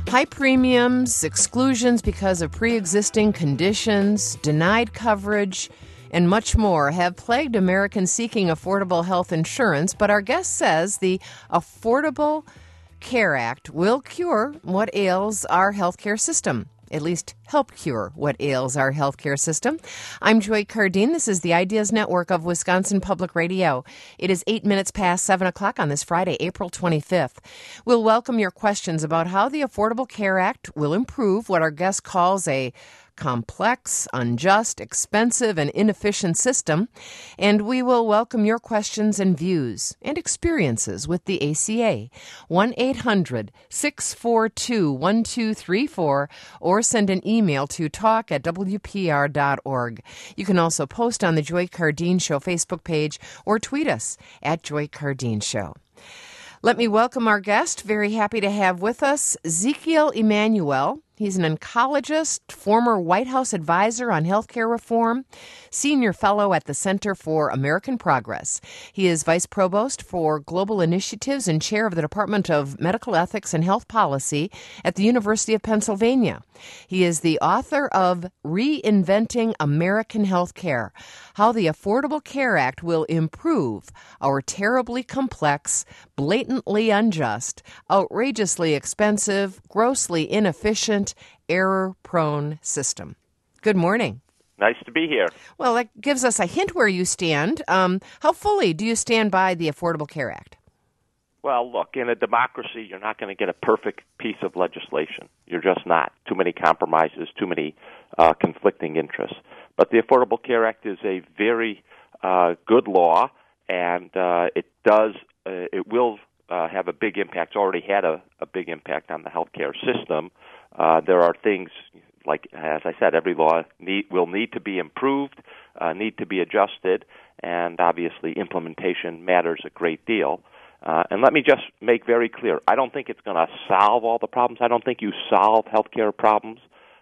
High premiums, exclusions because of pre-existing conditions, denied coverage, and much more have plagued Americans seeking affordable health insurance, but our guest says the Affordable Care Act will cure what ails our healthcare system. At least help cure what ails our healthcare system. I'm Joy Cardine. This is the Ideas Network of Wisconsin Public Radio. It is 8 minutes past 7 o'clock on this Friday, April 25th. We'll welcome your questions about how the Affordable Care Act will improve what our guest calls a complex, unjust, expensive, and inefficient system. And we will welcome your questions and views and experiences with the ACA. 1-800-642-1234 or send an email to talk@wpr.org. You can also post on the Joy Cardine Show Facebook page or tweet us at Joy Cardine Show. Let me welcome our guest. Very happy to have with us Zekiel Emanuel. He's an oncologist, former White House advisor on healthcare reform, senior fellow at the Center for American Progress. He is vice provost for global initiatives and chair of the Department of Medical Ethics and Health Policy at the University of Pennsylvania. He is the author of Reinventing American Healthcare: How the Affordable Care Act Will Improve Our Terribly Complex, Blatantly Unjust, Outrageously Expensive, Grossly Inefficient, Error-Prone System. Good morning. Nice to be here. Well, that gives us a hint where you stand. How fully do you stand by the Affordable Care Act? Well, look, in a democracy, you're not going to get a perfect piece of legislation. You're just not. Too many compromises, too many conflicting interests. But the Affordable Care Act is a very good law, and it will have a big impact. It's already had a big impact on the healthcare system. There are things like, as I said, every law will need to be improved, need to be adjusted, and obviously implementation matters a great deal. And let me just make very clear, I don't think it's going to solve all the problems. I don't think you solve healthcare problems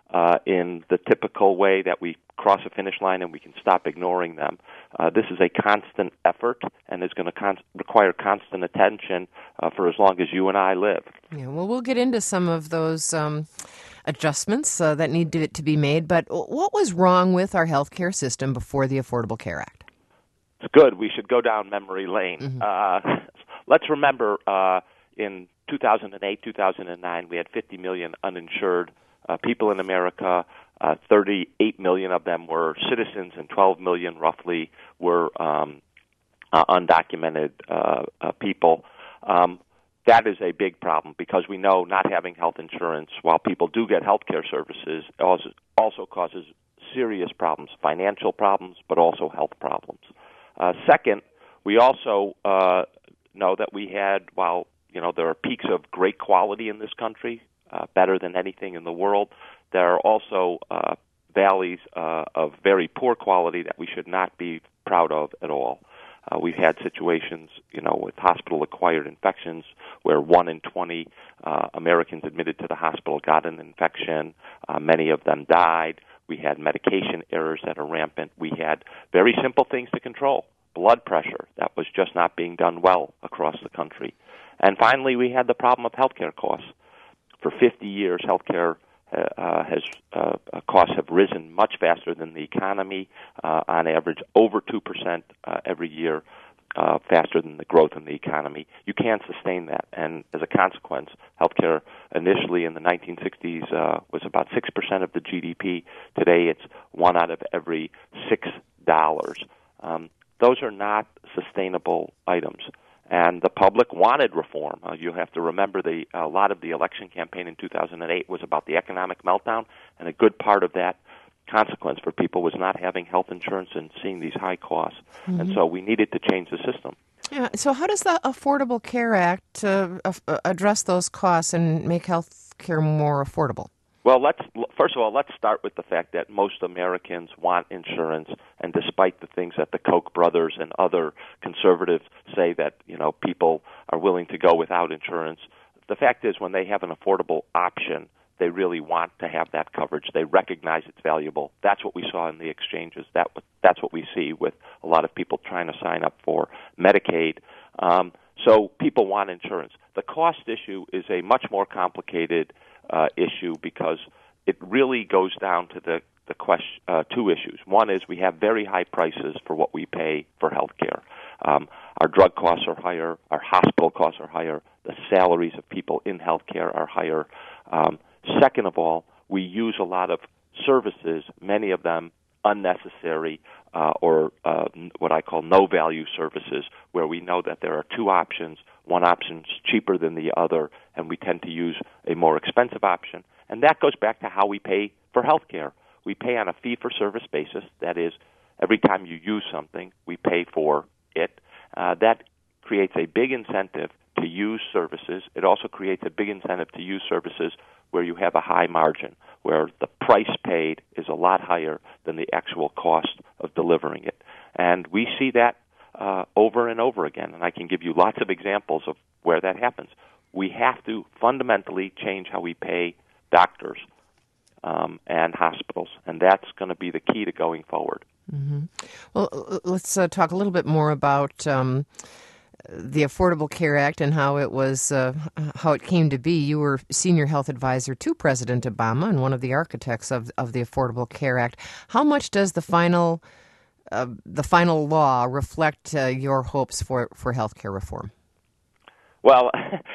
in the typical way that we cross a finish line and we can stop ignoring them. This is a constant effort and is going to require constant attention for as long as you and I live. Yeah, well, we'll get into some of those adjustments that need to be made. But what was wrong with our healthcare system before the Affordable Care Act? It's good. We should go down memory lane. Mm-hmm. Let's remember in 2008, 2009, we had 50 million uninsured people in America. 38 million of them were citizens, and 12 million roughly were undocumented people. That is a big problem because we know not having health insurance, while people do get health care services, also causes serious problems, financial problems, but also health problems. Second, we also know that we had, while there are peaks of great quality in this country, better than anything in the world, there are also valleys of very poor quality that we should not be proud of at all. We've had situations, with hospital-acquired infections where 1 in 20 Americans admitted to the hospital got an infection. Many of them died. We had medication errors that are rampant. We had very simple things to control. Blood pressure, that was just not being done well across the country. And finally, we had the problem of healthcare costs. For 50 years, healthcare costs have risen much faster than the economy, on average over 2% every year, faster than the growth in the economy. You can't sustain that, and as a consequence, healthcare initially in the 1960s was about 6% of the GDP. Today it's $1 out of every $6. Those are not sustainable items. And the public wanted reform. You have to remember a lot of the election campaign in 2008 was about the economic meltdown, and a good part of that consequence for people was not having health insurance and seeing these high costs. Mm-hmm. And so we needed to change the system. Yeah. So how does the Affordable Care Act address those costs and make health care more affordable? Well, first of all, let's start with the fact that most Americans want insurance, and despite the things that the Koch brothers and other conservatives say that, people are willing to go without insurance, the fact is when they have an affordable option, they really want to have that coverage. They recognize it's valuable. That's what we saw in the exchanges. That's what we see with a lot of people trying to sign up for Medicaid. So people want insurance. The cost issue is a much more complicated issue because it really goes down to the question, two issues. One is we have very high prices for what we pay for health care. Our drug costs are higher. Our hospital costs are higher. The salaries of people in health care are higher. Second of all, we use a lot of services, many of them unnecessary or what I call no-value services, where we know that there are two options. One option is cheaper than the other, and we tend to use a more expensive option. And that goes back to how we pay for health care. We pay on a fee-for-service basis. That is, every time you use something, we pay for it. That creates a big incentive to use services. It also creates a big incentive to use services where you have a high margin, where the price paid is a lot higher than the actual cost of delivering it. And we see that over and over again, and I can give you lots of examples of where that happens. We have to fundamentally change how we pay doctors and hospitals, and that's going to be the key to going forward. Mm-hmm. Well, let's talk a little bit more about the Affordable Care Act and how it came to be. You were senior health advisor to President Obama and one of the architects of the Affordable Care Act. How much does the final law reflect your hopes for health care reform? Well,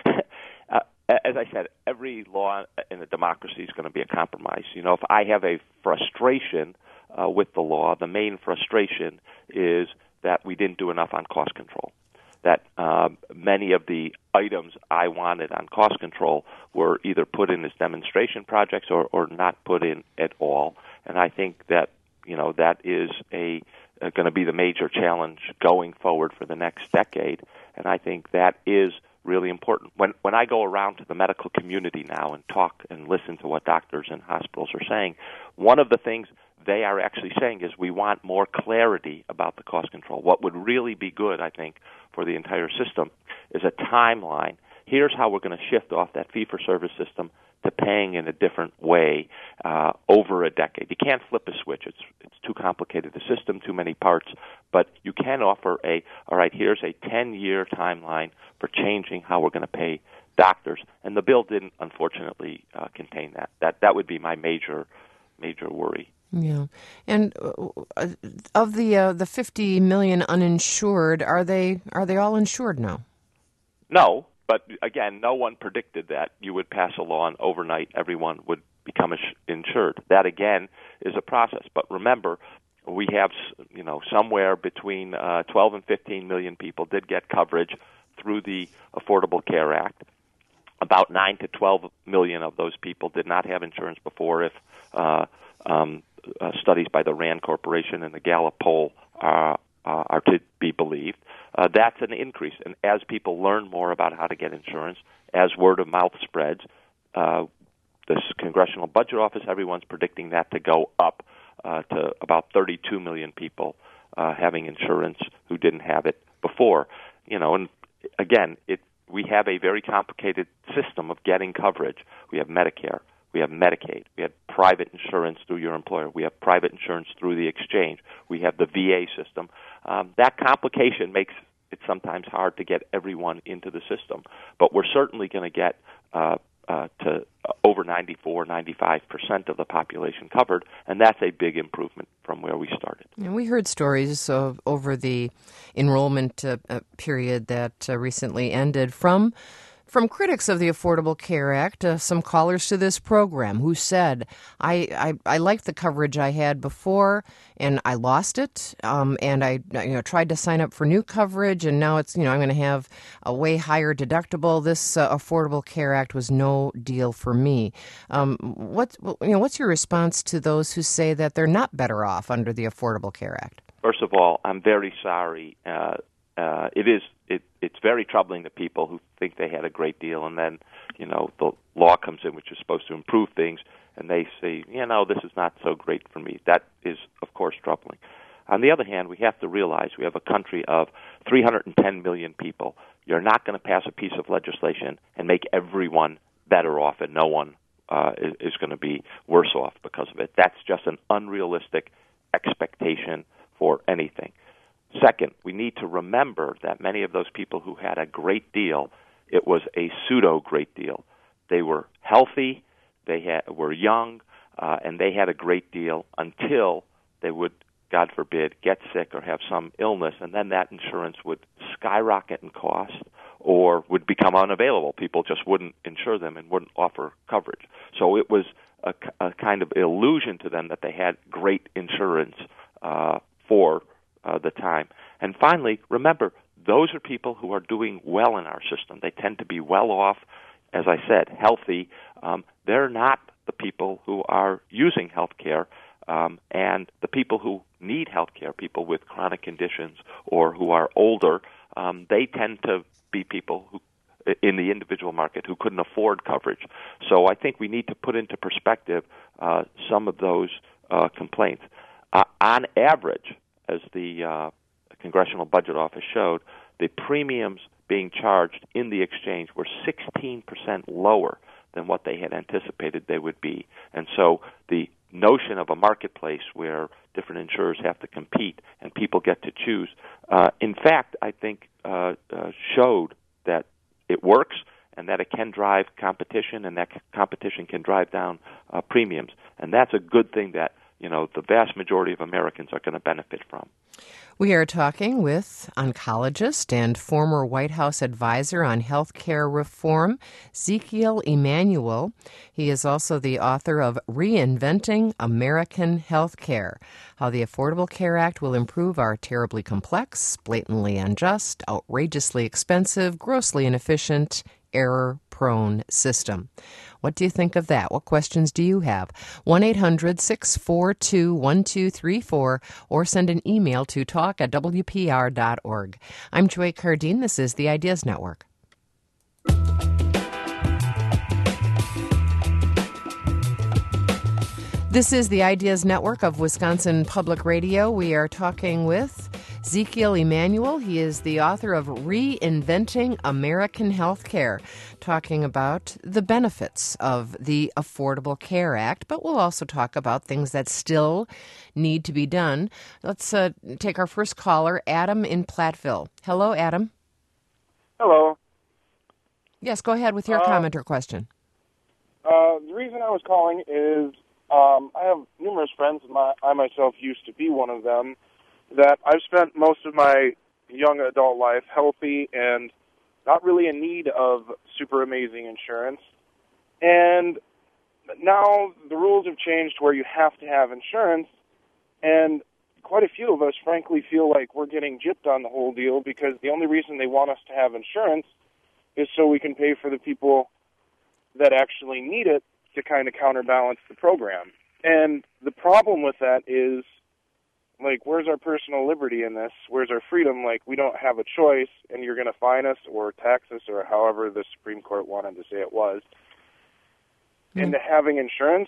as I said, every law in a democracy is going to be a compromise. You know, if I have a frustration with the law, the main frustration is that we didn't do enough on cost control. That many of the items I wanted on cost control were either put in as demonstration projects or not put in at all. And I think that, you know, that is going to be the major challenge going forward for the next decade. And I think that is really important. When I go around to the medical community now and talk and listen to what doctors and hospitals are saying, one of the things they are actually saying is we want more clarity about the cost control. What would really be good, I think, for the entire system is a timeline. Here's how we're going to shift off that fee-for-service system to paying in a different way over a decade. You can't flip a switch. It's too complicated, the system, too many parts. But you can offer here's a 10-year timeline for changing how we're going to pay doctors. And the bill didn't, unfortunately, contain that. That would be my major worry. Yeah, and of the 50 million uninsured, are they all insured now? No, but again, no one predicted that you would pass a law and overnight everyone would become insured. That again is a process. But remember, we have somewhere between 12 and 15 million people did get coverage through the Affordable Care Act. About 9 to 12 million of those people did not have insurance before. If studies by the RAND Corporation and the Gallup poll are to be believed, that's an increase. And as people learn more about how to get insurance, as word of mouth spreads, this Congressional Budget Office, everyone's predicting that to go up to about 32 million people having insurance who didn't have it before. You know, and again, we have a very complicated system of getting coverage. We have Medicare. We have Medicaid. We have private insurance through your employer. We have private insurance through the exchange. We have the VA system. That complication makes it sometimes hard to get everyone into the system. But we're certainly going to get to over 94, 95% of the population covered, and that's a big improvement from where we started. And we heard stories over the enrollment period that recently ended from critics of the Affordable Care Act, some callers to this program who said, I liked the coverage I had before, and I lost it, and I tried to sign up for new coverage, and now it's I'm going to have a way higher deductible. This Affordable Care Act was no deal for me. What's your response to those who say that they're not better off under the Affordable Care Act? First of all, I'm very sorry. It's very troubling to people who think they had a great deal, and then the law comes in, which is supposed to improve things, and they say, this is not so great for me. That is, of course, troubling. On the other hand, we have to realize we have a country of 310 million people. You're not going to pass a piece of legislation and make everyone better off, and no one is going to be worse off because of it. That's just an unrealistic expectation for anything. Second, we need to remember that many of those people who had a great deal, it was a pseudo-great deal. They were healthy, they were young, and they had a great deal until they would, God forbid, get sick or have some illness, and then that insurance would skyrocket in cost or would become unavailable. People just wouldn't insure them and wouldn't offer coverage. So it was a kind of illusion to them that they had great insurance for the time. And finally, remember, those are people who are doing well in our system. They tend to be well off, as I said, healthy. They're not the people who are using health care, and the people who need health care, people with chronic conditions or who are older, they tend to be people who, in the individual market, who couldn't afford coverage. So I think we need to put into perspective some of those complaints. On average, as the Congressional Budget Office showed, the premiums being charged in the exchange were 16% lower than what they had anticipated they would be. And so the notion of a marketplace where different insurers have to compete and people get to choose, in fact, I think showed that it works and that it can drive competition, and that competition can drive down premiums. And that's a good thing that, the vast majority of Americans are going to benefit from. We are talking with oncologist and former White House advisor on health care reform, Zekiel Emanuel. He is also the author of Reinventing American Health Care, How the Affordable Care Act Will Improve Our Terribly Complex, Blatantly Unjust, Outrageously Expensive, Grossly Inefficient, Error-Prone System. What do you think of that? What questions do you have? 1-800-642-1234 or send an email to talk@wpr.org. I'm Joy Cardine. This is the Ideas Network. This is the Ideas Network of Wisconsin Public Radio. We are talking with Zekiel Emanuel. He is the author of Reinventing American Health Care, talking about the benefits of the Affordable Care Act, but we'll also talk about things that still need to be done. Let's take our first caller, Adam in Platteville. Hello, Adam. Hello. Yes, go ahead with your comment or question. The reason I was calling is I have numerous friends, I myself used to be one of them, that I've spent most of my young adult life healthy and not really in need of super amazing insurance. And now the rules have changed where you have to have insurance, and quite a few of us, frankly, feel like we're getting gypped on the whole deal because the only reason they want us to have insurance is so we can pay for the people that actually need it to kind of counterbalance the program. And the problem with that is, where's our personal liberty in this? Where's our freedom? We don't have a choice, and you're going to fine us or tax us or however the Supreme Court wanted to say it was. Into having insurance,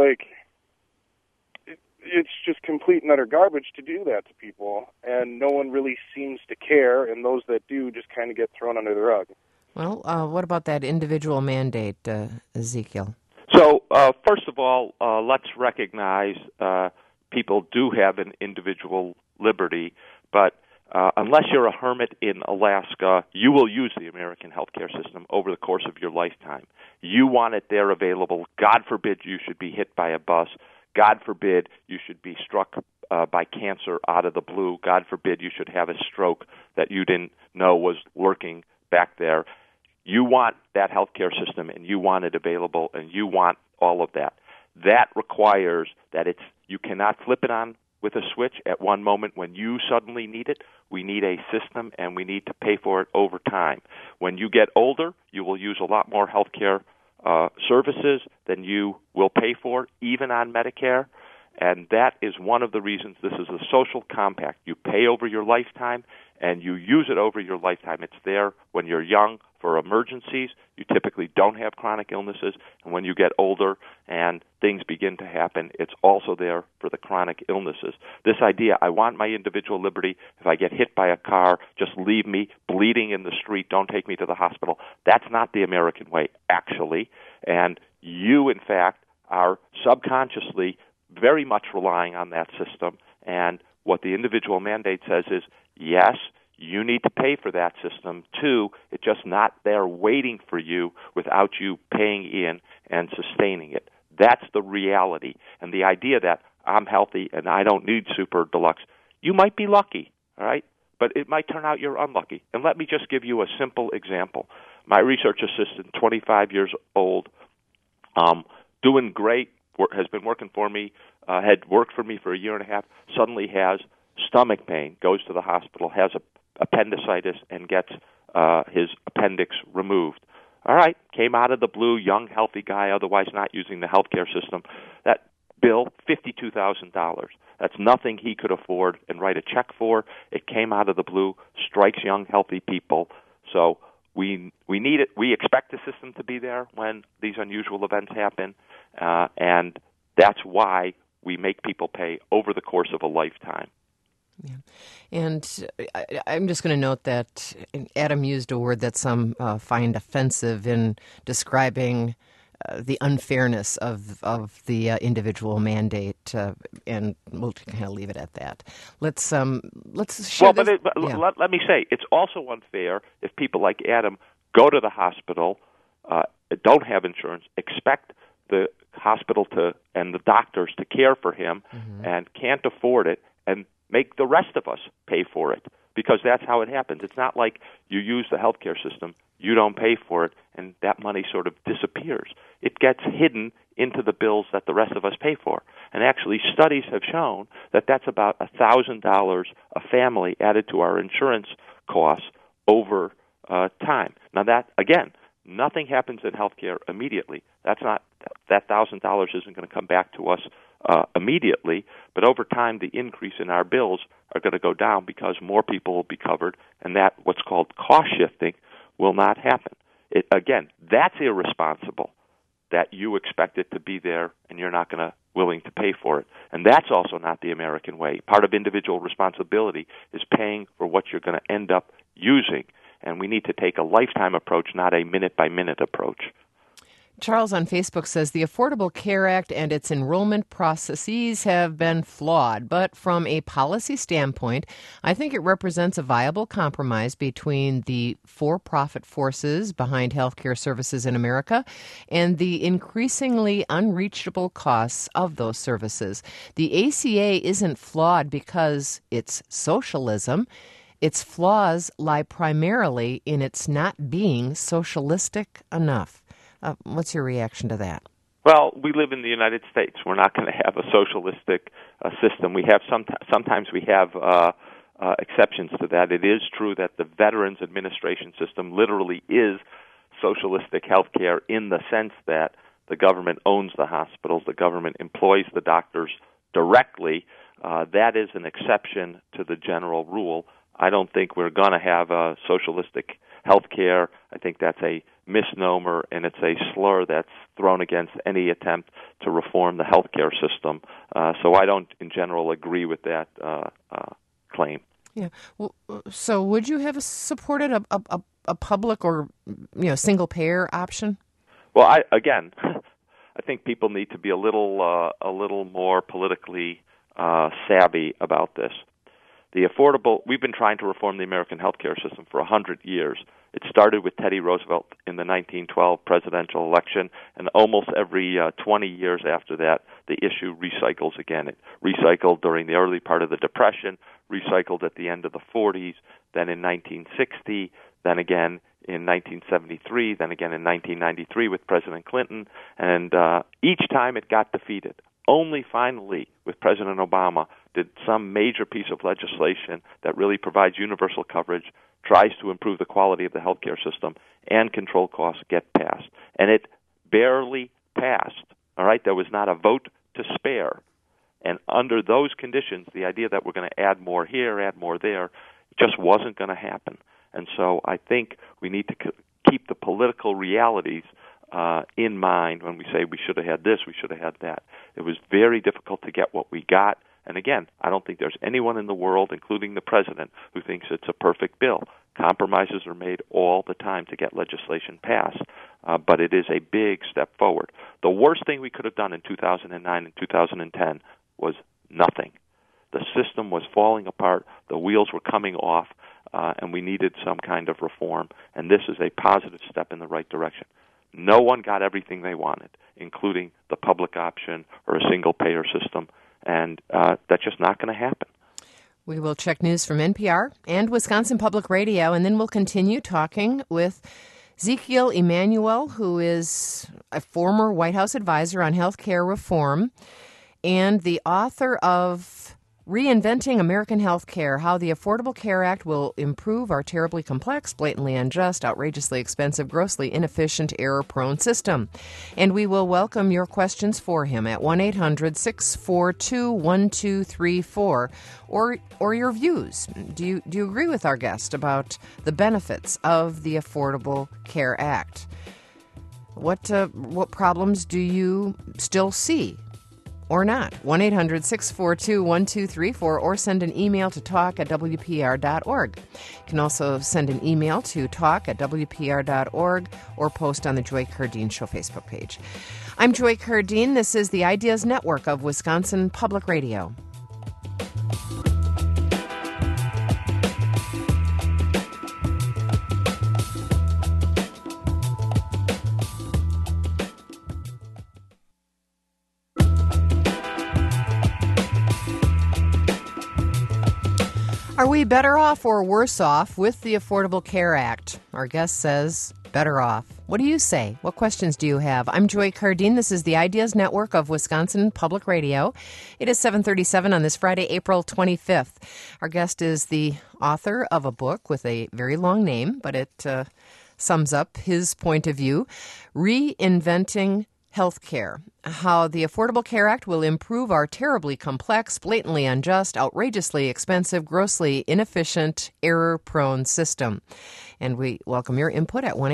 it's just complete and utter garbage to do that to people, and no one really seems to care, and those that do just kind of get thrown under the rug. Well, what about that individual mandate, Zekiel? So, first of all, let's recognize people do have an individual liberty, but unless you're a hermit in Alaska, you will use the American healthcare system over the course of your lifetime. You want it there available. God forbid you should be hit by a bus. God forbid you should be struck by cancer out of the blue. God forbid you should have a stroke that you didn't know was lurking back there. You want that healthcare system, and you want it available, and you want all of that. That requires that you cannot flip it on with a switch at one moment when you suddenly need it. We need a system, and we need to pay for it over time. When you get older, you will use a lot more healthcare services than you will pay for, even on Medicare. And that is one of the reasons this is a social compact. You pay over your lifetime, and you use it over your lifetime. It's there when you're young for emergencies. You typically don't have chronic illnesses. And when you get older and things begin to happen, it's also there for the chronic illnesses. This idea, I want my individual liberty. If I get hit by a car, just leave me bleeding in the street. Don't take me to the hospital. That's not the American way, actually. And you, in fact, are subconsciously very much relying on that system. And what the individual mandate says is, yes, you need to pay for that system. Two, it's just not there waiting for you without you paying in. and sustaining it. That's the reality. And the idea that I'm healthy and I don't need super deluxe, you might be lucky, all right? But it might turn out you're unlucky. And let me just give you a simple example. My research assistant, 25 years old, doing great, has been working for me, had worked for me for a year and a half, suddenly has stomach pain, goes to the hospital, has appendicitis, and gets his appendix removed. All right, came out of the blue, young, healthy guy, otherwise not using the healthcare system. That bill, $52,000. That's nothing he could afford and write a check for. It came out of the blue, strikes young, healthy people. So we need it. We expect the system to be there when these unusual events happen, and that's why we make people pay over the course of a lifetime. Yeah. And I'm just going to note that Adam used a word that some find offensive in describing the unfairness of the individual mandate, and we'll kind of leave it at that. Let's share this. Let me say, it's also unfair if people like Adam go to the hospital, don't have insurance, expect the hospital and the doctors to care for him, and can't afford it, and make the rest of us pay for it, because that's how it happens. It's not like you use the healthcare system, you don't pay for it, and that money sort of disappears. It gets hidden into the bills that the rest of us pay for. And actually, studies have shown that that's about $1,000 a family added to our insurance costs over time. Now that, again, nothing happens in healthcare immediately. That $1,000 isn't going to come back to us immediately, but over time the increase in our bills are going to go down because more people will be covered, and that what's called cost shifting will not happen. Again, that's irresponsible that you expect it to be there and you're not willing to pay for it. And that's also not the American way. Part of individual responsibility is paying for what you're going to end up using, and we need to take a lifetime approach, not a minute-by-minute approach. Charles on Facebook says the Affordable Care Act and its enrollment processes have been flawed, but from a policy standpoint, I think it represents a viable compromise between the for-profit forces behind healthcare services in America and the increasingly unreachable costs of those services. The ACA isn't flawed because it's socialism. Its flaws lie primarily in its not being socialistic enough. What's your reaction to that? Well, we live in the United States. We're not going to have a socialistic system. We have sometimes we have exceptions to that. It is true that the Veterans Administration system literally is socialistic health care in the sense that the government owns the hospitals, the government employs the doctors directly. That is an exception to the general rule. I don't think we're going to have a socialistic health care. I think that's a misnomer, and it's a slur that's thrown against any attempt to reform the healthcare system. So I don't, in general, agree with that claim. Yeah. Well, so would you have supported a public or single payer option? Well, I think people need to be a little more politically savvy about this. We've been trying to reform the American healthcare system for 100 years. It started with Teddy Roosevelt in the 1912 presidential election, and almost every 20 years after that, the issue recycles again. It recycled during the early part of the Depression, recycled at the end of the 40s, then in 1960, then again in 1973, then again in 1993 with President Clinton, and each time it got defeated. Only finally, with President Obama, did some major piece of legislation that really provides universal coverage, tries to improve the quality of the healthcare system, and control costs get passed. And it barely passed. All right, there was not a vote to spare. And under those conditions, the idea that we're going to add more here, add more there, just wasn't going to happen. And so I think we need to keep the political realities in mind when we say we should have had this, we should have had that. It was very difficult to get what we got. And again, I don't think there's anyone in the world, including the president, who thinks it's a perfect bill. Compromises are made all the time to get legislation passed, but it is a big step forward. The worst thing we could have done in 2009 and 2010 was nothing. The system was falling apart, the wheels were coming off, and we needed some kind of reform, and this is a positive step in the right direction. no one got everything they wanted, including the public option or a single-payer system, and that's just not going to happen. We will check news from NPR and Wisconsin Public Radio, and then we'll continue talking with Ezekiel Emanuel, who is a former White House advisor on health care reform and the author of Reinventing American Healthcare, How the Affordable Care Act Will Improve Our Terribly Complex, Blatantly Unjust, Outrageously Expensive, Grossly Inefficient, Error-Prone System. And we will welcome your questions for him at 1-800-642-1234 or your views. Do you agree with our guest about the benefits of the Affordable Care Act? What problems do you still see? Or not. 1-800-642-1234 or send an email to talk@wpr.org. You can also send an email to talk@wpr.org or post on the Joy Cardeen Show Facebook page. I'm Joy Cardeen. This is the Ideas Network of Wisconsin Public Radio. Are we better off or worse off with the Affordable Care Act? Our guest says better off. What do you say? What questions do you have? I'm Joy Cardeen. This is the Ideas Network of Wisconsin Public Radio. It is 7:37 on this Friday, April 25th. Our guest is the author of a book with a very long name, but it sums up his point of view, Reinventing Healthcare, How the Affordable Care Act Will Improve Our Terribly Complex, Blatantly Unjust, Outrageously Expensive, Grossly Inefficient, Error-Prone System. And we welcome your input at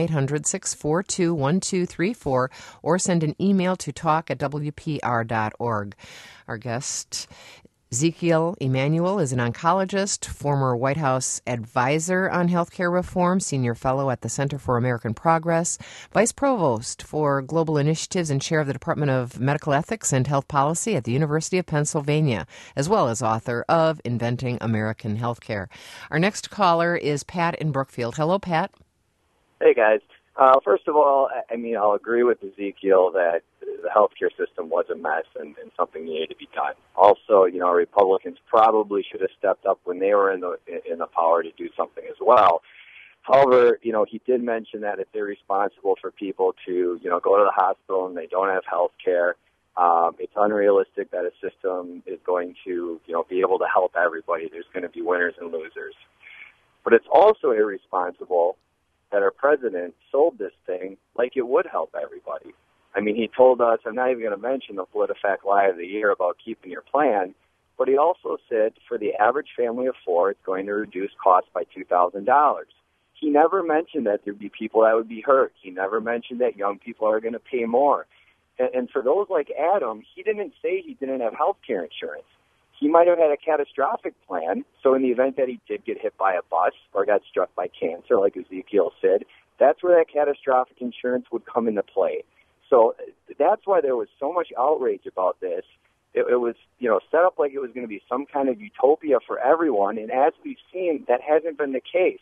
1-800-642-1234 or send an email to talk@wpr.org. Our guest, Ezekiel Emanuel, is an oncologist, former White House advisor on healthcare reform, senior fellow at the Center for American Progress, vice provost for global initiatives and chair of the Department of Medical Ethics and Health Policy at the University of Pennsylvania, as well as author of Inventing American Healthcare. Our next caller is Pat in Brookfield. Hello, Pat. Hey, guys. First of all, I'll agree with Ezekiel that the healthcare system was a mess and something needed to be done. Also, Republicans probably should have stepped up when they were in the power to do something as well. However, he did mention that it's irresponsible for people to, go to the hospital and they don't have health care. It's unrealistic that a system is going to, be able to help everybody. There's going to be winners and losers. But it's also irresponsible that our president sold this thing like it would help everybody. He told us, I'm not even going to mention the PolitiFact Lie of the Year about keeping your plan, but he also said for the average family of four, it's going to reduce costs by $2,000. He never mentioned that there'd be people that would be hurt. He never mentioned that young people are going to pay more. And for those like Adam, he didn't say he didn't have health care insurance. He might have had a catastrophic plan, so in the event that he did get hit by a bus or got struck by cancer, like Ezekiel said, that's where that catastrophic insurance would come into play. So that's why there was so much outrage about this. It was, set up like it was going to be some kind of utopia for everyone, and as we've seen, that hasn't been the case.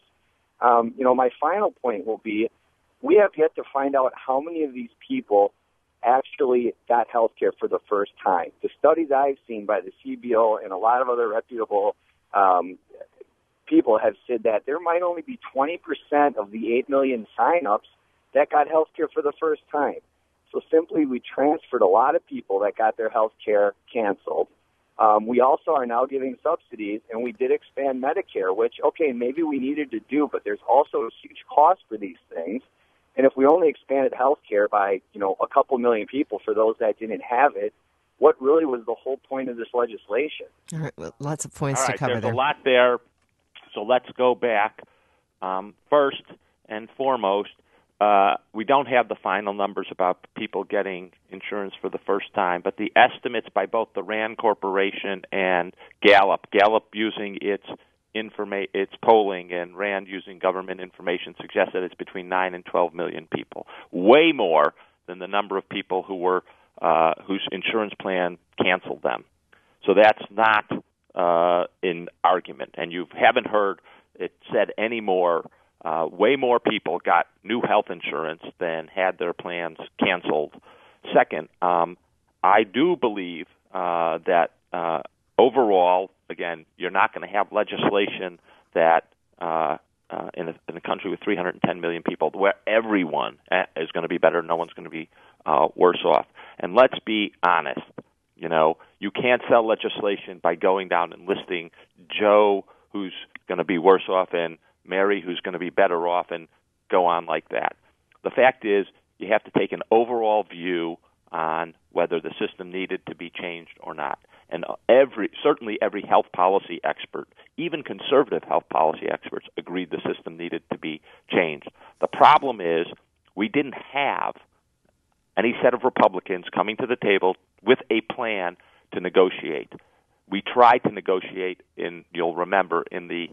My final point will be, we have yet to find out how many of these people actually got health care for the first time. The studies I've seen by the CBO and a lot of other reputable people have said that there might only be 20% of the 8 million sign-ups that got health care for the first time. So simply, we transferred a lot of people that got their health care canceled. We also are now giving subsidies, and we did expand Medicare, which, okay, maybe we needed to do, but there's also a huge cost for these things. And if we only expanded health care by, a couple million people for those that didn't have it, what really was the whole point of this legislation? All right, well, lots of points to cover there. There's a lot there, so let's go back. First and foremost, we don't have the final numbers about people getting insurance for the first time, but the estimates by both the RAND Corporation and Gallup using its polling and RAND using government information suggests that it's between 9 and 12 million people, way more than the number of people who were whose insurance plan canceled them. So that's not in argument, and you haven't heard it said any more way more people got new health insurance than had their plans canceled. Second, I do believe that overall, again, you're not going to have legislation that in a country with 310 million people where everyone is going to be better, no one's going to be worse off. And let's be honest, you can't sell legislation by going down and listing Joe, who's going to be worse off, and Mary, who's going to be better off, and go on like that. The fact is, you have to take an overall view on whether the system needed to be changed or not. And certainly every health policy expert, even conservative health policy experts, agreed the system needed to be changed. The problem is we didn't have any set of Republicans coming to the table with a plan to negotiate. We tried to negotiate you'll remember, in the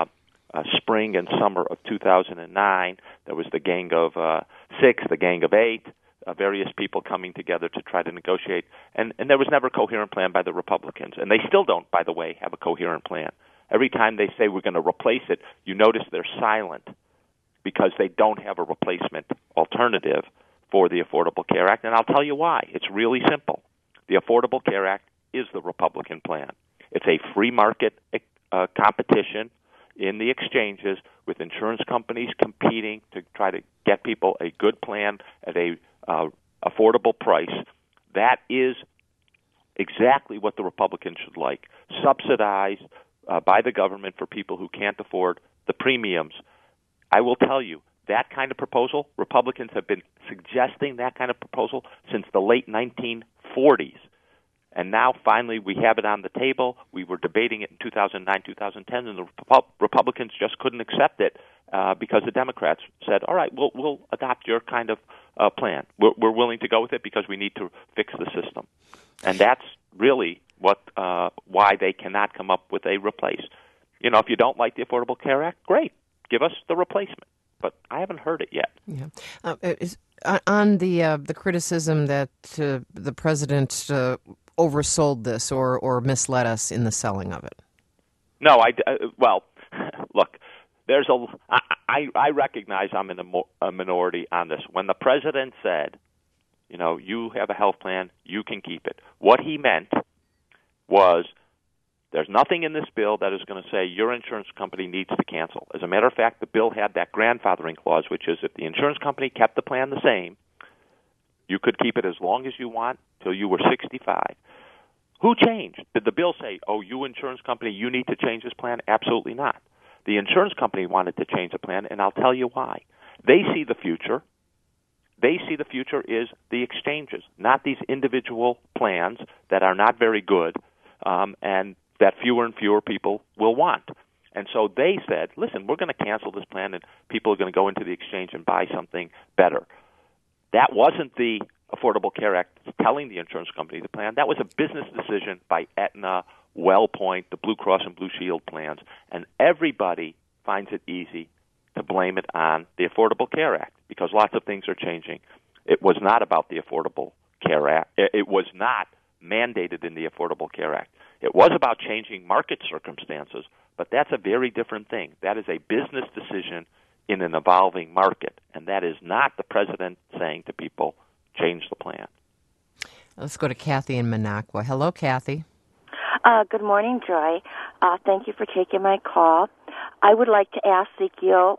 spring and summer of 2009. There was the Gang of Six, the Gang of Eight, various people coming together to try to negotiate. And there was never a coherent plan by the Republicans. And they still don't, by the way, have a coherent plan. Every time they say we're going to replace it, you notice they're silent because they don't have a replacement alternative for the Affordable Care Act. And I'll tell you why. It's really simple. The Affordable Care Act is the Republican plan. It's a free market competition in the exchanges with insurance companies competing to try to get people a good plan at a affordable price. That is exactly what the Republicans should like. Subsidized by the government for people who can't afford the premiums. I will tell you, that kind of proposal, Republicans have been suggesting that kind of proposal since the late 1940s. And now, finally, we have it on the table. We were debating it in 2009, 2010, and the Republicans just couldn't accept it because the Democrats said, all right, we'll adopt your kind of plan. We're willing to go with it because we need to fix the system. And that's really why they cannot come up with a replace. If you don't like the Affordable Care Act, great. Give us the replacement. But I haven't heard it yet. Yeah. On the criticism that the president oversold this or misled us in the selling of it. No, well, look, I recognize I'm in a minority on this. When the president said, you have a health plan, you can keep it, what he meant was there's nothing in this bill that is going to say your insurance company needs to cancel. As a matter of fact, the bill had that grandfathering clause, which is if the insurance company kept the plan the same, you could keep it as long as you want till you were 65. Who changed? Did the bill say, you insurance company, you need to change this plan? Absolutely not. The insurance company wanted to change the plan, and I'll tell you why. They see the future. They see the future is the exchanges, not these individual plans that are not very good and that fewer and fewer people will want. And so they said, listen, we're going to cancel this plan, and people are going to go into the exchange and buy something better. That wasn't the Affordable Care Act telling the insurance company the plan. That was a business decision by Aetna, WellPoint, the Blue Cross and Blue Shield plans, and everybody finds it easy to blame it on the Affordable Care Act because lots of things are changing. It was not about the Affordable Care Act. It was not mandated in the Affordable Care Act. It was about changing market circumstances, but that's a very different thing. That is a business decision in an evolving market, and that is not the president saying to people, change the plan. Let's go to Kathy in Minocqua. Hello, Kathy. Good morning, Joy. Thank you for taking my call. I would like to ask Ezekiel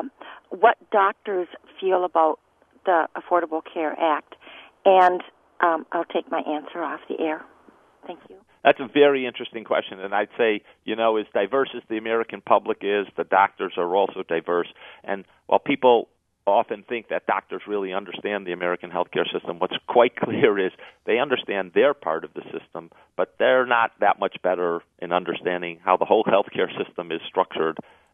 what doctors feel about the Affordable Care Act, and I'll take my answer off the air. Thank you. That's a very interesting question, and I'd say, as diverse as the American public is, the doctors are also diverse. And while people often think that doctors really understand the American healthcare system, what's quite clear is they understand their part of the system, but they're not that much better in understanding how the whole healthcare system is structured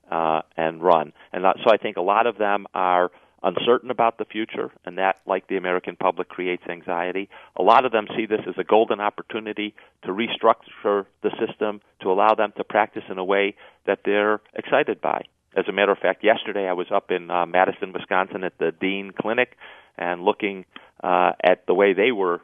and run. And so I think a lot of them are uncertain about the future, and that, like the American public, creates anxiety. A lot of them see this as a golden opportunity to restructure the system to allow them to practice in a way that they're excited by. As a matter of fact, yesterday I was up in Madison, Wisconsin at the Dean Clinic and looking at the way they were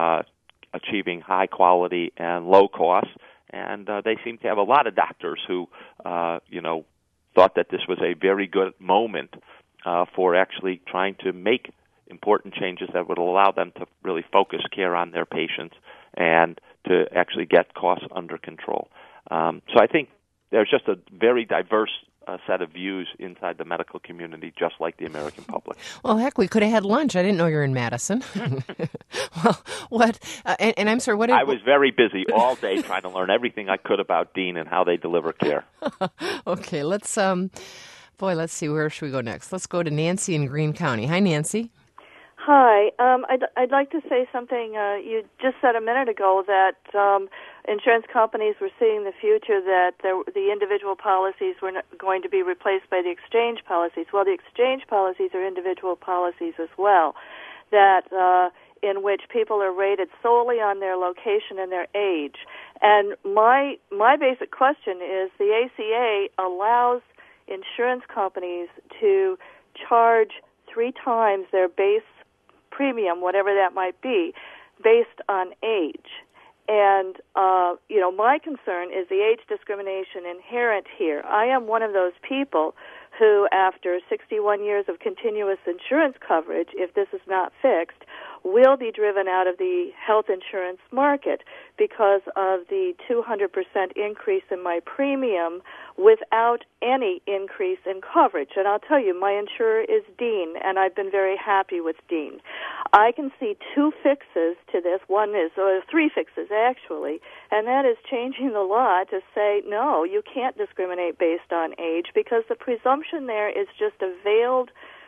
achieving high quality and low cost, and they seem to have a lot of doctors who, thought that this was a very good moment for actually trying to make important changes that would allow them to really focus care on their patients and to actually get costs under control. So I think there's just a very diverse set of views inside the medical community, just like the American public. Well, heck, we could have had lunch. I didn't know you were in Madison. Well, what? And I'm sorry, what? I was very busy all day trying to learn everything I could about Dean and how they deliver care. Okay, let's see. Where should we go next? Let's go to Nancy in Greene County. Hi, Nancy. Hi. I'd like to say something. You just said a minute ago that insurance companies were seeing the future, that the individual policies were going to be replaced by the exchange policies. Well, the exchange policies are individual policies as well, that in which people are rated solely on their location and their age. And my basic question is, the ACA allows insurance companies to charge 3 times their base premium, whatever that might be, based on age. And, my concern is the age discrimination inherent here. I am one of those people who, after 61 years of continuous insurance coverage, if this is not fixed, will be driven out of the health insurance market because of the 200% increase in my premium without any increase in coverage. And I'll tell you, my insurer is Dean, and I've been very happy with Dean. I can see 2 fixes to this. 3 fixes, actually, and that is changing the law to say, no, you can't discriminate based on age, because the presumption there is just a veiled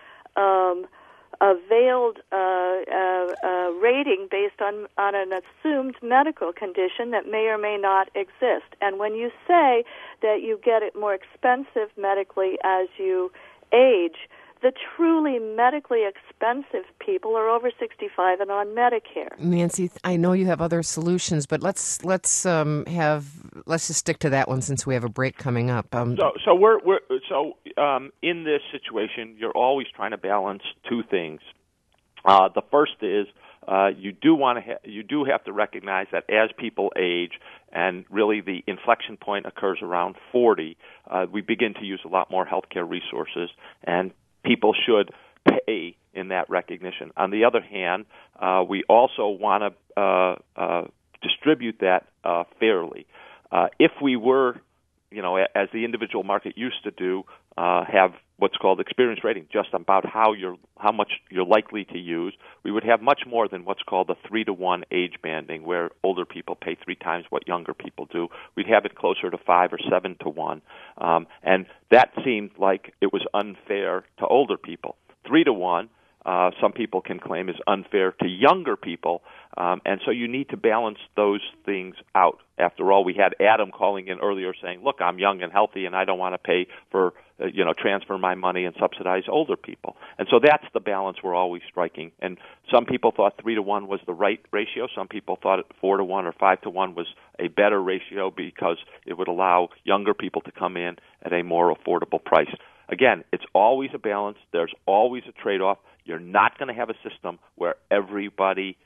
rating based on an assumed medical condition that may or may not exist. And when you say that you get it more expensive medically as you age, the truly medically expensive people are over 65 and on Medicare. Nancy, I know you have other solutions, but let's just stick to that one since we have a break coming up. So in this situation, you're always trying to balance 2 things. The first is you do have to recognize that as people age, and really the inflection point occurs around 40, we begin to use a lot more healthcare resources, and people should pay in that recognition. On the other hand, we also want to distribute that fairly. If we were, as the individual market used to do, have what's called experience rating, just about how much you're likely to use, we would have much more than what's called the 3-to-1 age banding, where older people pay 3 times what younger people do. We'd have it closer to 5 or 7-to-1, and that seemed like it was unfair to older people. 3-to-1, some people can claim, is unfair to younger people, and so you need to balance those things out. After all, we had Adam calling in earlier saying, look, I'm young and healthy and I don't want to pay for, transfer my money and subsidize older people. And so that's the balance we're always striking. And some people thought 3-to-1 was the right ratio. Some people thought 4-to-1 or 5-to-1 was a better ratio because it would allow younger people to come in at a more affordable price. Again, it's always a balance. There's always a trade-off. You're not going to have a system where everybody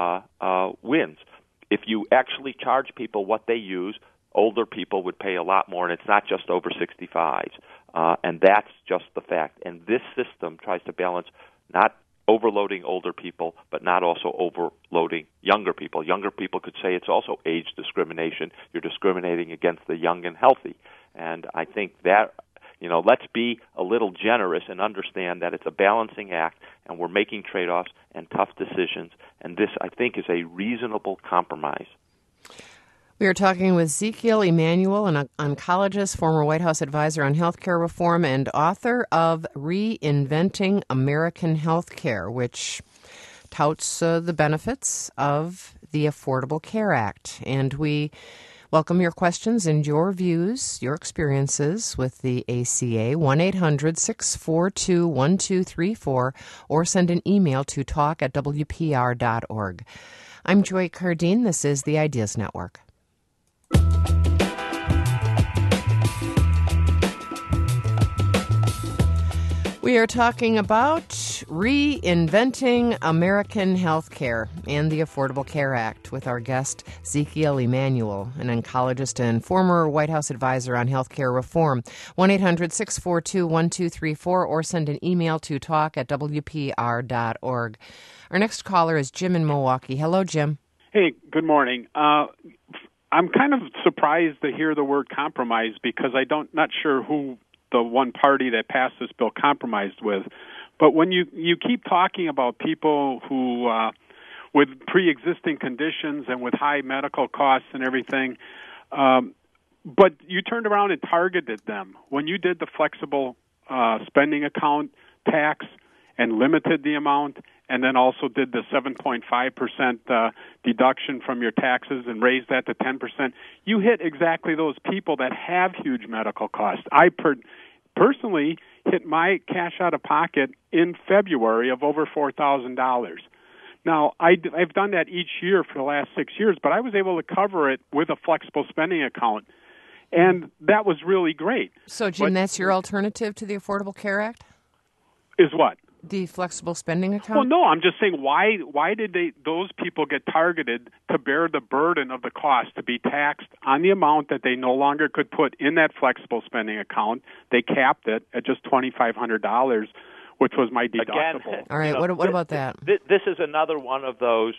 wins. If you actually charge people what they use, older people would pay a lot more, and it's not just over 65s. And that's just the fact. And this system tries to balance not overloading older people, but not also overloading younger people. Younger people could say it's also age discrimination. You're discriminating against the young and healthy. And I think that, let's be a little generous and understand that it's a balancing act, and we're making trade-offs and tough decisions. And this, I think, is a reasonable compromise. We are talking with Zekiel Emanuel, an oncologist, former White House advisor on healthcare reform, and author of Reinventing American Healthcare, which touts the benefits of the Affordable Care Act. And we welcome your questions and your views, your experiences with the ACA, 1-800-642-1234, or send an email to talk@wpr.org. I'm Joy Cardine. This is the Ideas Network. We are talking about reinventing American healthcare and the Affordable Care Act with our guest, Zekiel Emanuel, an oncologist and former White House advisor on healthcare reform. 1-800-642-1234 or send an email to talk@wpr.org. Our next caller is Jim in Milwaukee. Hello, Jim. Hey, good morning. I'm kind of surprised to hear the word compromise because not sure who the one party that passed this bill compromised with. But when you keep talking about people who with pre-existing conditions and with high medical costs and everything, but you turned around and targeted them. When you did the flexible spending account tax and limited the amount, and then also did the 7.5% deduction from your taxes and raised that to 10%, you hit exactly those people that have huge medical costs. I personally hit my cash out of pocket in February of over $4,000. Now, I've done that each year for the last 6 years, but I was able to cover it with a flexible spending account, and that was really great. So, Jim, that's your alternative to the Affordable Care Act? Is what? The flexible spending account? Well, no, I'm just saying why did those people get targeted to bear the burden of the cost, to be taxed on the amount that they no longer could put in that flexible spending account? They capped it at just $2,500, which was my deductible. Again, all right, what about that? This is another one of those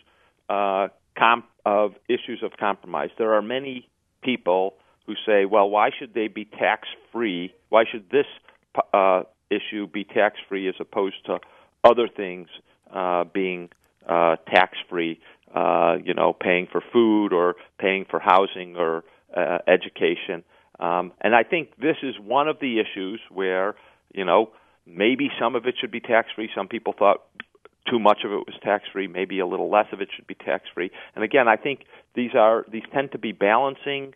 issues of compromise. There are many people who say, well, why should they be tax-free? Why should this issue be tax-free as opposed to other things being tax-free, paying for food or paying for housing or education. And I think this is one of the issues where, maybe some of it should be tax-free. Some people thought too much of it was tax-free. Maybe a little less of it should be tax-free. And again, I think these tend to be balancing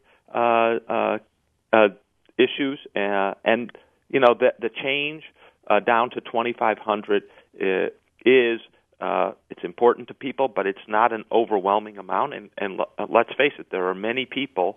issues, and the change down to $2,500 is it's important to people, but it's not an overwhelming amount. And let's face it, there are many people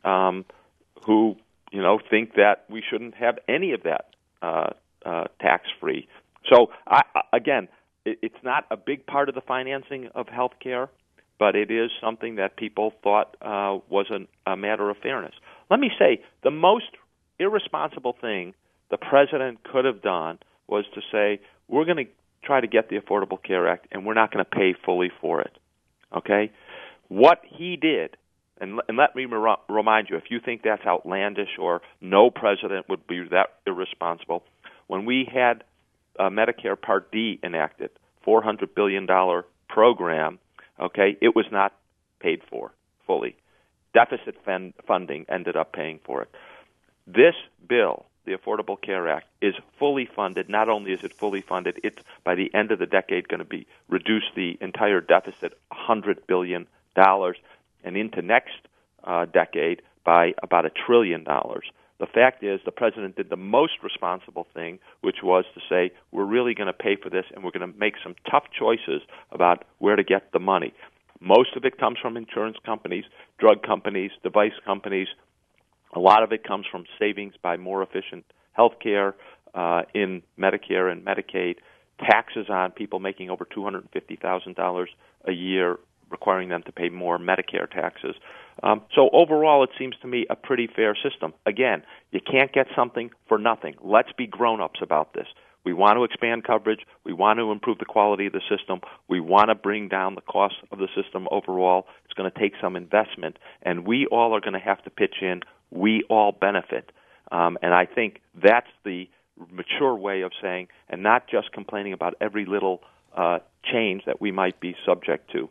who think that we shouldn't have any of that tax-free. So again, it's not a big part of the financing of health care, but it is something that people thought was a matter of fairness. Let me say, the most irresponsible thing the president could have done was to say, we're going to try to get the Affordable Care Act, and we're not going to pay fully for it. Okay? What he did, and let me remind you, if you think that's outlandish or no president would be that irresponsible, when we had Medicare Part D enacted, $400 billion program, okay, it was not paid for fully. Deficit funding ended up paying for it. This bill, the Affordable Care Act, is fully funded. Not only is it fully funded, it's by the end of the decade going to reduce the entire deficit $100 billion, and into next decade by about $1 trillion. The fact is, the president did the most responsible thing, which was to say, we're really going to pay for this, and we're going to make some tough choices about where to get the money. Most of it comes from insurance companies, drug companies, device companies. A lot of it comes from savings by more efficient health care in Medicare and Medicaid, taxes on people making over $250,000 a year, requiring them to pay more Medicare taxes. So overall, it seems to me a pretty fair system. Again, you can't get something for nothing. Let's be grown-ups about this. We want to expand coverage. We want to improve the quality of the system. We want to bring down the cost of the system overall. It's going to take some investment, and we all are going to have to pitch in. We all benefit. And I think that's the mature way of saying, and not just complaining about every little change that we might be subject to.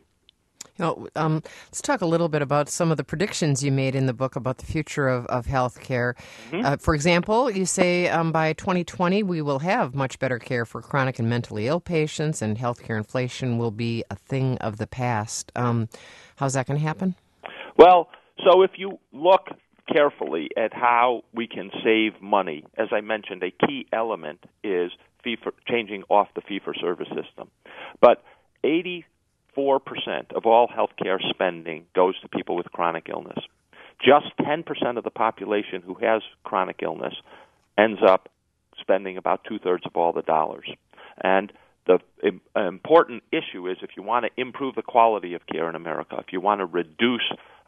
Let's talk a little bit about some of the predictions you made in the book about the future of health care. Mm-hmm. For example, you say by 2020 we will have much better care for chronic and mentally ill patients, and health care inflation will be a thing of the past. How's that going to happen? Well, so if you look carefully at how we can save money, as I mentioned, a key element is changing off the fee-for-service system. But 84% of all healthcare spending goes to people with chronic illness. Just 10% of the population who has chronic illness ends up spending about 2/3 of all the dollars. And the important issue is if you want to improve the quality of care in America, if you want to reduce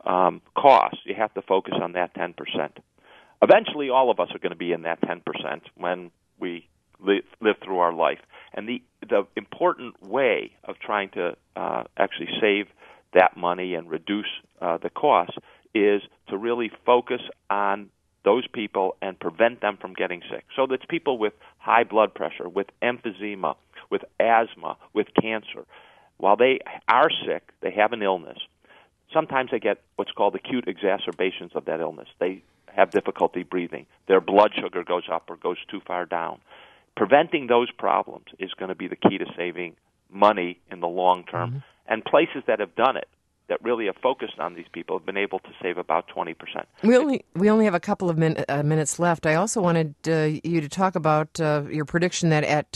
costs, you have to focus on that 10%. Eventually, all of us are going to be in that 10% when we live through our life. And the important way of trying to actually save that money and reduce the costs is to really focus on those people and prevent them from getting sick. So that's people with high blood pressure, with emphysema, with asthma, with cancer. While they are sick, they have an illness. Sometimes they get what's called acute exacerbations of that illness. They have difficulty breathing. Their blood sugar goes up or goes too far down. Preventing those problems is going to be the key to saving money in the long term. Mm-hmm. And places that have done it, that really have focused on these people, have been able to save about 20%. We only have a couple of minutes left. I also wanted you to talk about your prediction that at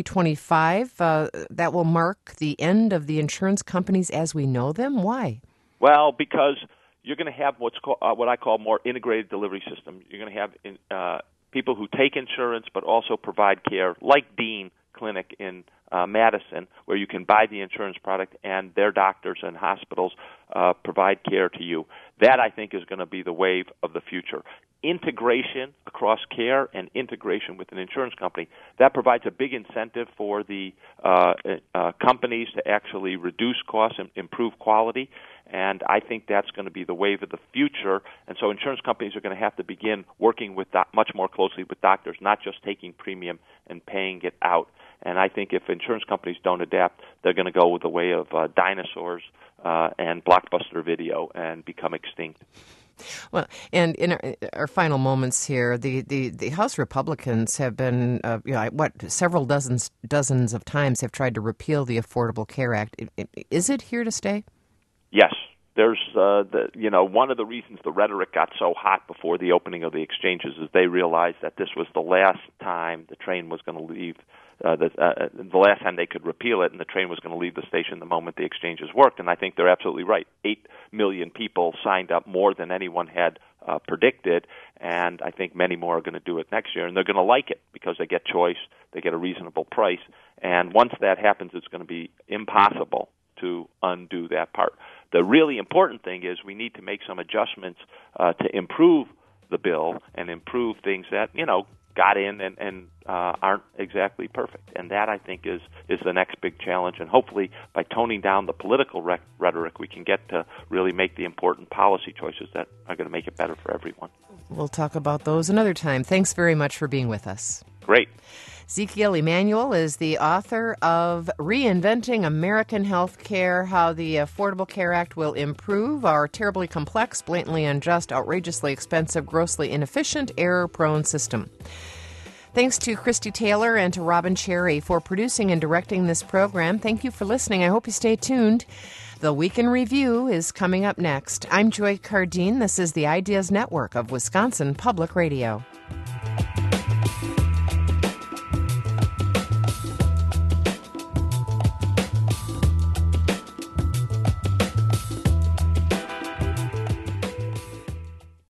2025, that will mark the end of the insurance companies as we know them. Why? Well, because you're going to have what I call more integrated delivery system. You're going to have people who take insurance but also provide care, like Dean Clinic in Madison, where you can buy the insurance product and their doctors and hospitals provide care to you. That, I think, is going to be the wave of the future. Integration across care and integration with an insurance company, that provides a big incentive for the companies to actually reduce costs and improve quality. And I think that's going to be the wave of the future. And so insurance companies are going to have to begin working with much more closely with doctors, not just taking premium and paying it out. And I think if insurance companies don't adapt, they're going to go with the way of dinosaurs and Blockbuster Video and become extinct. Well, and in our final moments here, the House Republicans have been, several dozens of times have tried to repeal the Affordable Care Act. Is it here to stay? Yes. There's, one of the reasons the rhetoric got so hot before the opening of the exchanges is they realized that this was the last time the train was going to leave, the last time they could repeal it, and the train was going to leave the station the moment the exchanges worked. And I think they're absolutely right. 8 million people signed up, more than anyone had predicted, and I think many more are going to do it next year. And they're going to like it because they get choice, they get a reasonable price, and once that happens, it's going to be impossible to undo that part. The really important thing is we need to make some adjustments to improve the bill and improve things that, got in and aren't exactly perfect. And that, I think, is the next big challenge. And hopefully by toning down the political rhetoric, we can get to really make the important policy choices that are going to make it better for everyone. We'll talk about those another time. Thanks very much for being with us. Great. Zekiel Emanuel is the author of Reinventing American Healthcare, How the Affordable Care Act Will Improve Our Terribly Complex, Blatantly Unjust, Outrageously Expensive, Grossly Inefficient, Error-Prone System. Thanks to Christy Taylor and to Robin Cherry for producing and directing this program. Thank you for listening. I hope you stay tuned. The Week in Review is coming up next. I'm Joy Cardine. This is the Ideas Network of Wisconsin Public Radio.